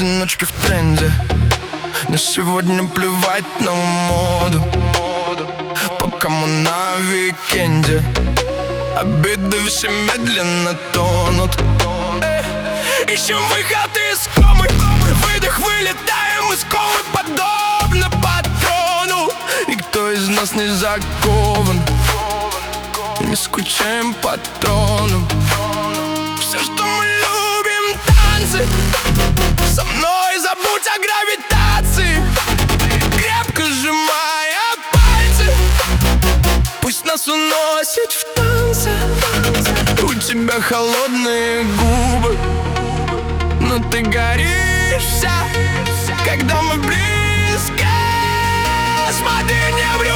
одиночки в тренде. Но сегодня плевать на моду, пока мы на уикенде. Обиды все медленно тонут. Ищем выход из комы. Выдох, вылетаем из комы, подобно патрону. Никто из нас не закован, не скучаем по трону. Все, что мы любим, танцы. Со мной забудь о гравитации, крепко сжимая пальцы. Пусть нас уносит в танце. У тебя холодные губы, но ты горишь вся, когда мы близко. Смотри, не вру.